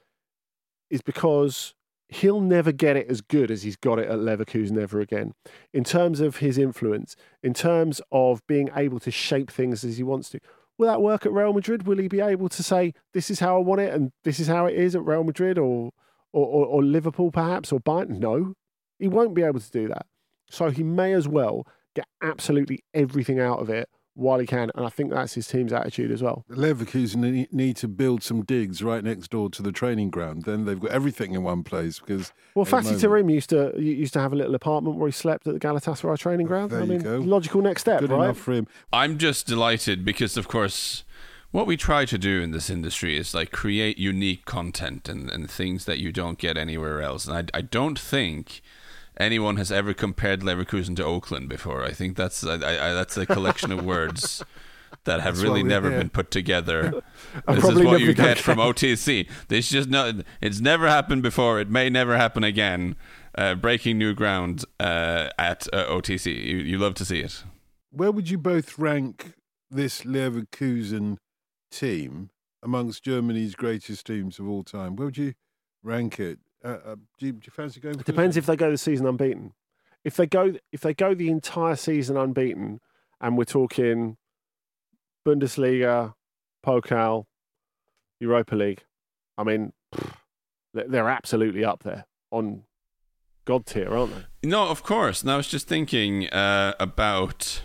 is because he'll never get it as good as he's got it at Leverkusen ever again. In terms of his influence, in terms of being able to shape things as he wants to. Will that work at Real Madrid? Will he be able to say, this is how I want it and this is how it is at Real Madrid or or, or, or Liverpool perhaps, or Bayern? No, he won't be able to do that. So he may as well get absolutely everything out of it while he can, and I think that's his team's attitude as well. Leverkusen need to build some digs right next door to the training ground. Then they've got everything in one place. Because well, Fatih Terim used to used to have a little apartment where he slept at the Galatasaray training ground. There I you mean, go. Logical next step, Good right? enough for him. I'm just delighted because, of course, what we try to do in this industry is like create unique content and, and things that you don't get anywhere else. And I, I don't think anyone has ever compared Leverkusen to Oakland before. I think that's I, I, that's a collection of words that have That's really never here. been put together. I'm This is probably what never you gonna get from O T C. This just no, it's never happened before. It may never happen again. Uh, breaking new ground uh, at uh, O T C. You, you love to see it. Where would you both rank this Leverkusen team amongst Germany's greatest teams of all time? Where would you rank it? Uh, uh, do, you, do you fancy going? It depends if they go the season unbeaten. If they go, if they go the entire season unbeaten, and we're talking Bundesliga, Pokal, Europa League, I mean, pff, they're absolutely up there on God tier, aren't they? No, of course. And I was just thinking uh, about.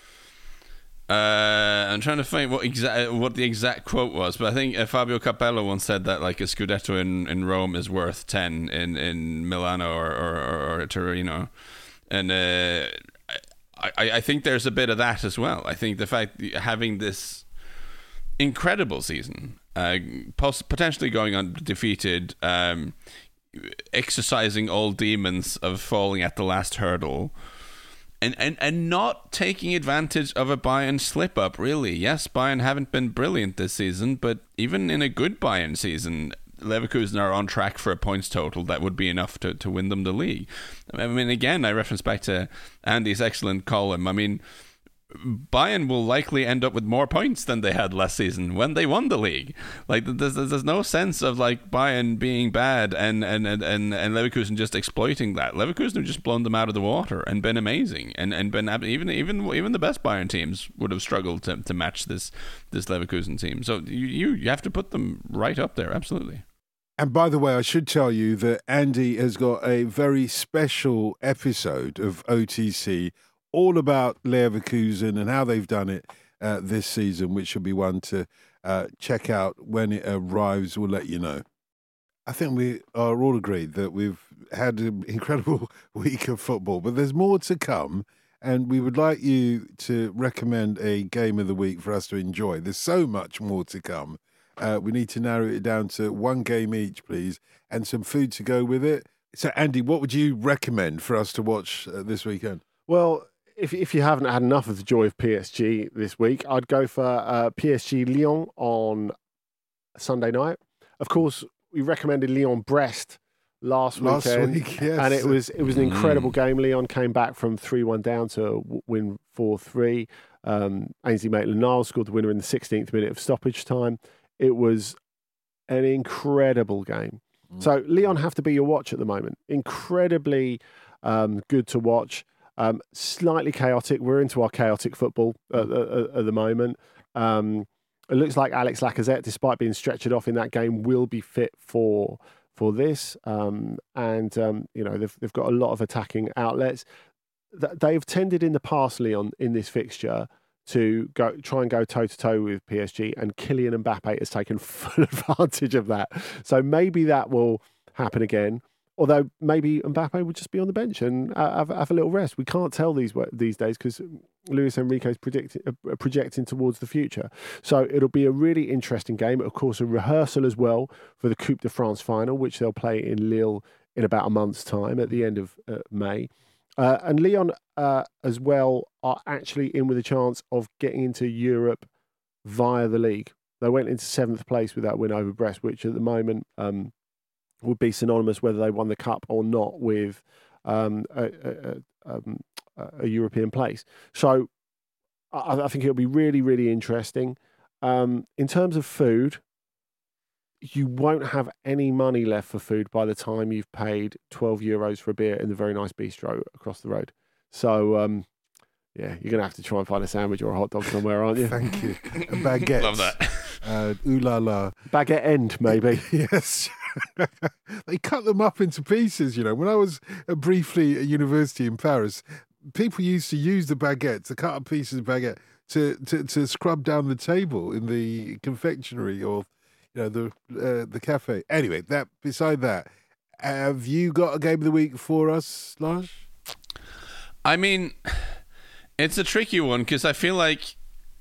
Uh, I'm trying to find what exact what the exact quote was, but I think uh, Fabio Capello once said that like a Scudetto in, in Rome is worth ten in, in Milano or or, or, or Torino, and uh, I, I think there's a bit of that as well. I think the fact that having this incredible season, uh, poss- potentially going undefeated, um, exercising all demons of falling at the last hurdle. And, and and not taking advantage of a Bayern slip-up, really. Yes, Bayern haven't been brilliant this season, but even in a good Bayern season, Leverkusen are on track for a points total that would be enough to, to win them the league. I mean, again, I reference back to Andy's excellent column. I mean, Bayern will likely end up with more points than they had last season when they won the league. Like, there's there's no sense of like Bayern being bad and and, and, and, and Leverkusen just exploiting that. Leverkusen have just blown them out of the water and been amazing, and and been even even even the best Bayern teams would have struggled to, to match this this Leverkusen team. So you, you you have to put them right up there, absolutely. And by the way, I should tell you that Andy has got a very special episode of O T C all about Leverkusen and how they've done it uh, this season, which should be one to uh, check out when it arrives. We'll let you know. I think we are all agreed that we've had an incredible week of football, but there's more to come, and we would like you to recommend a game of the week for us to enjoy. There's so much more to come. Uh, we need to narrow it down to one game each, please, and some food to go with it. So, Andy, what would you recommend for us to watch uh, this weekend? Well, If if you haven't had enough of the joy of P S G this week, I'd go for uh, P S G Lyon on Sunday night. Of course, we recommended Lyon Brest last, last weekend, week, yes. and it was it was an incredible mm. game. Lyon came back from three one down to win four three. Um, Ainsley Maitland-Niles scored the winner in the sixteenth minute of stoppage time. It was an incredible game. Mm. So Lyon have to be your watch at the moment. Incredibly um, good to watch. Um, slightly chaotic. We're into our chaotic football at, at, at the moment. Um, it looks like Alex Lacazette, despite being stretchered off in that game, will be fit for for this. Um, and um, you know they've they've got a lot of attacking outlets. th- they've tended in the past, Leon, in this fixture to go try and go toe to toe with P S G, and Kylian Mbappe has taken full advantage of that. So maybe that will happen again. Although maybe Mbappe would just be on the bench and uh, have, have a little rest. We can't tell these these days because Luis Enrique is predicting, uh, projecting towards the future. So it'll be a really interesting game. Of course, a rehearsal as well for the Coupe de France final, which they'll play in Lille in about a month's time at the end of uh, May. Uh, and Lyon uh, as well are actually in with a chance of getting into Europe via the league. They went into seventh place with that win over Brest, which at the moment... Um, would be synonymous whether they won the cup or not with um, a, a, um, a European place. So I, I think it'll be really, really interesting. Um, in terms of food, you won't have any money left for food by the time you've paid twelve euros for a beer in the very nice bistro across the road. So, um, yeah, you're going to have to try and find a sandwich or a hot dog somewhere, aren't you? Thank you. A baguette. Love that. Uh, ooh la la. Baguette end, maybe. Yes. They cut them up into pieces, you know. When I was uh, briefly at university in Paris, people used to use the baguette, to cut up pieces of baguette, to, to, to scrub down the table in the confectionery or, you know, the uh, the cafe. Anyway, that beside that, have you got a game of the week for us, Lars? I mean, it's a tricky one because I feel like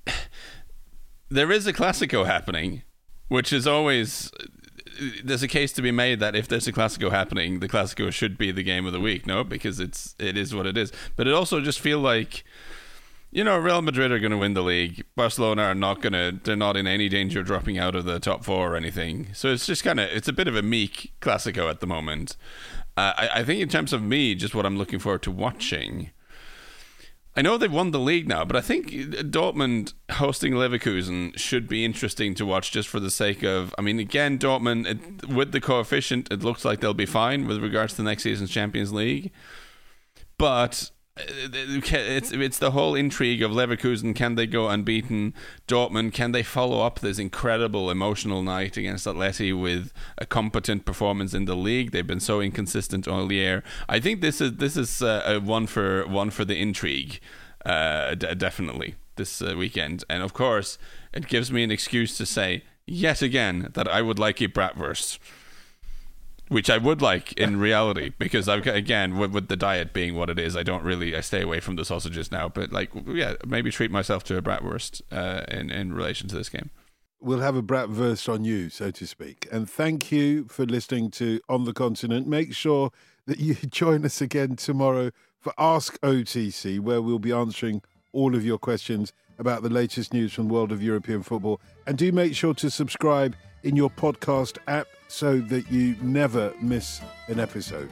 there is a Classico happening, which is always... There's a case to be made that if there's a Classico happening, the Classico should be the game of the week, no? Because it's it is what it is. But it also just feel like, you know, Real Madrid are going to win the league. Barcelona are not going to, they're not in any danger of dropping out of the top four or anything. So it's just kind of, it's a bit of a meek Classico at the moment. Uh, I, I think in terms of me, just what I'm looking forward to watching, I know they've won the league now, but I think Dortmund hosting Leverkusen should be interesting to watch just for the sake of... I mean, again, Dortmund, it, with the coefficient, it looks like they'll be fine with regards to next season's Champions League. But it's it's the whole intrigue of Leverkusen. Can they go unbeaten? Dortmund, can they follow up this incredible emotional night against Atleti with a competent performance in the league? They've been so inconsistent all year. I think this is this is uh, a one for one for the intrigue, uh, d- definitely this uh, weekend. And of course, it gives me an excuse to say yet again that I would like a bratwurst, which I would like in reality, because I've got, again, with, with the diet being what it is, I don't really, I stay away from the sausages now. But like, yeah, maybe treat myself to a bratwurst uh, in in relation to this game. We'll have a bratwurst on you, so to speak. And thank you for listening to On the Continent. Make sure that you join us again tomorrow for Ask O T C, where we'll be answering all of your questions about the latest news from the world of European football. And do make sure to subscribe in your podcast app so that you never miss an episode.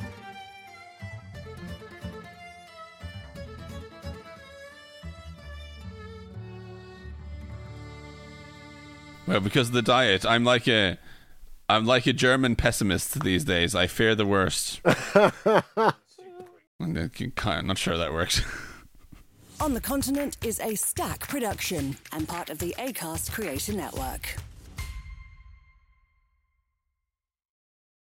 Well, because of the diet, I'm like a, I'm like a German pessimist these days. I fear the worst. I'm not sure that works. On the Continent is a Stack production and part of the Acast Creator Network.